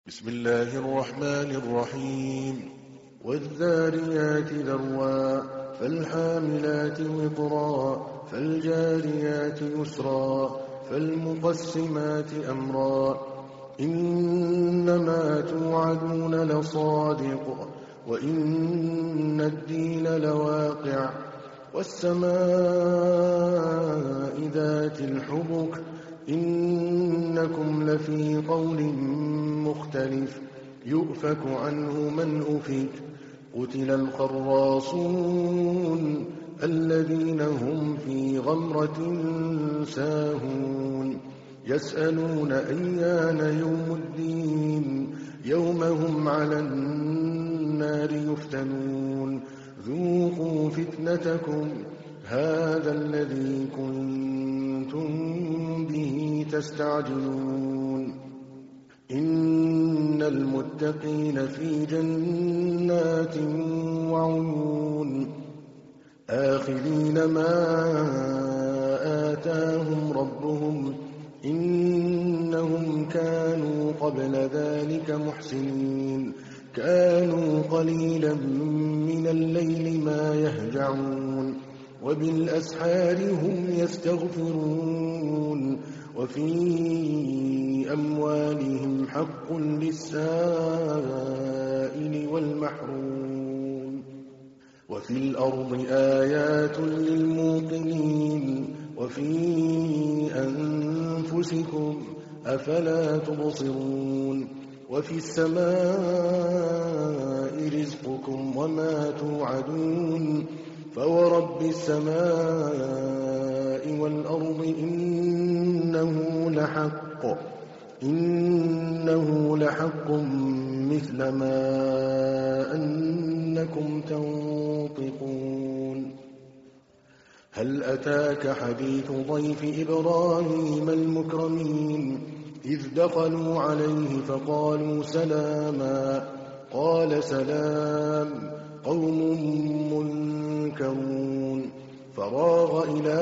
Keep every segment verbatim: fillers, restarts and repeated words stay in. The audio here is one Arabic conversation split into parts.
بسم الله الرحمن الرحيم والذاريات ذروا فالحاملات وقرا فالجاريات يسرا فالمقسمات أمرا إنما توعدون لصادق وإن الدين لواقع والسماء ذات الحبك إنكم لفي قول مختلف يؤفك عنه من أفك قتل الخراصون الذين هم في غمرة ساهون يسألون أيان يوم الدين يوم هم على النار يفتنون ذوقوا فتنتكم هذا الذي كنتم به تستعجلون إن المتقين في جنات وعيون آخذين ما آتاهم ربهم إنهم كانوا قبل ذلك محسنين كانوا قليلا من الليل ما يهجعون وبالأسحار هم يستغفرون وفي أموالهم حق للسائل والمحروم وفي الأرض آيات للموقنين وفي أنفسكم أفلا تبصرون وفي السماء رزقكم وما توعدون فورب السماء والأرض إنه لحق إنه لحق مثل ما أنكم تنطقون هل أتاك حديث ضيف إبراهيم المكرمين إذ دخلوا عليه فقالوا سلاما قال سلام قوم منكرون فراغ إلى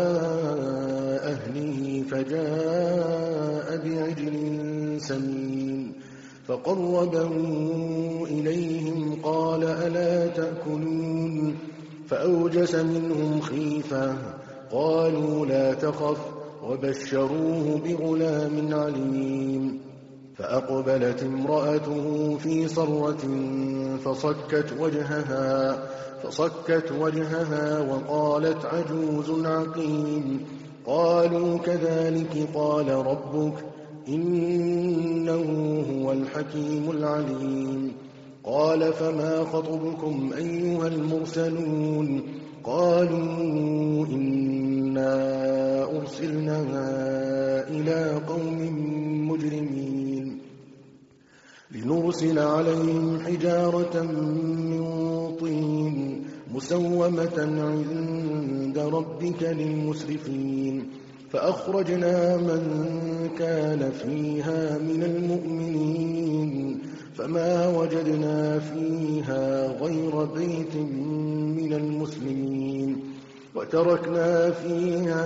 أهله فجاء بعجل سمين فقربه إليهم قال ألا تأكلون فأوجس منهم خيفة قالوا لا تخف وبشروه بغلام عليم فأقبلت امرأته في صرة فصكت وجهها فصكت وجهها وقالت عجوز عقيم قالوا كذلك قال ربك إنه هو الحكيم العليم قال فما خطبكم أيها المرسلون قالوا إنا أرسلنا إلى قوم مجرمين لنرسل عليهم حجارة من طين مسومة عند ربك للمسرفين فأخرجنا من كان فيها من المؤمنين فما وجدنا فيها غير بيت من المسلمين وتركنا فيها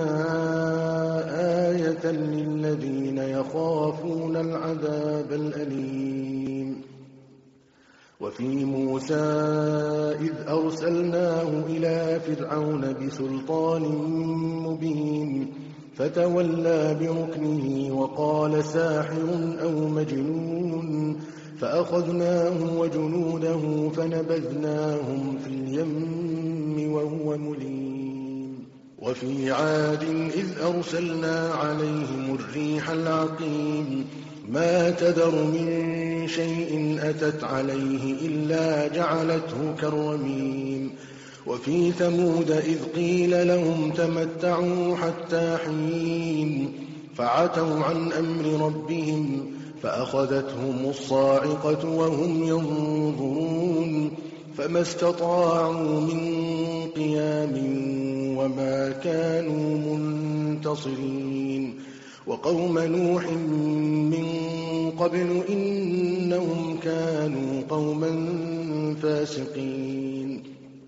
آية للذين يخافون العذاب الأليم وفي موسى إذ أرسلناه إلى فرعون بسلطان مبين فتولى بركنه وقال ساحر أو مجنون فأخذناه وجنوده فنبذناهم في اليم وهو مليم وفي عاد إذ أرسلنا عليهم الريح العقيم ما تذر من شيء أتت عليه إلا جعلته كالرميم وفي ثمود إذ قيل لهم تمتعوا حتى حين فعتوا عن أمر ربهم فأخذتهم الصاعقة وهم ينظرون فما استطاعوا من قيام وما كانوا منتصرين وقوم نوح من قبل إنهم كانوا قوما فاسقين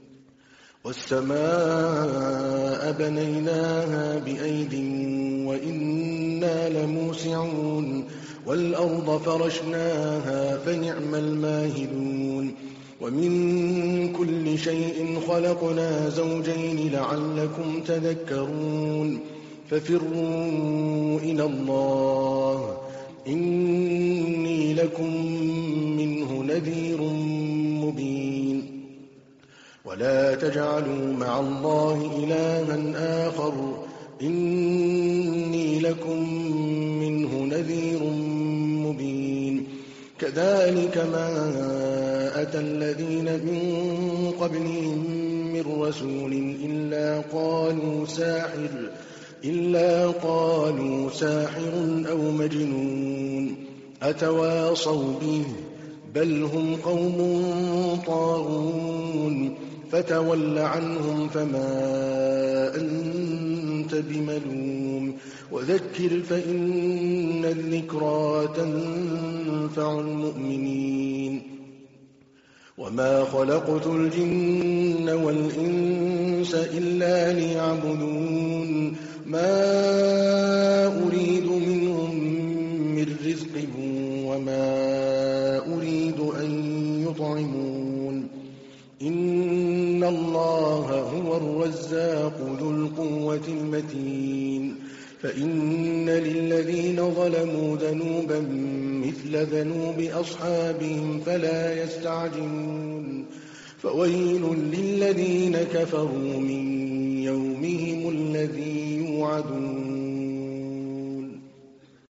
والسماء بنيناها بأيد وإنا لموسعون والأرض فرشناها فنعم الماهدون ومن كل شيء خلقنا زوجين لعلكم تذكرون ففروا إلى الله إني لكم منه نذير مبين ولا تجعلوا مع الله إلها آخر إني لكم منه نذير مبين كذلك ما أتى الذين من قبلهم من رسول إلا قالوا ساحر إلا قالوا ساحر أو مجنون أتواصوا به بل هم قوم طاغون فتول عنهم فما أنت بملوم وذكر فإن الذكرى تنفع المؤمنين وما خلقت الجن والإنس إلا ليعبدون ما أريد منهم من رزق وما أريد أن يطعمون إن الله هو الرزاق ذو القوة المتين فإن للذين ظلموا ذنوبا مثل ذنوب أصحابهم فلا يستعجلون فويل للذين كفروا من يومهم الذي يوعدون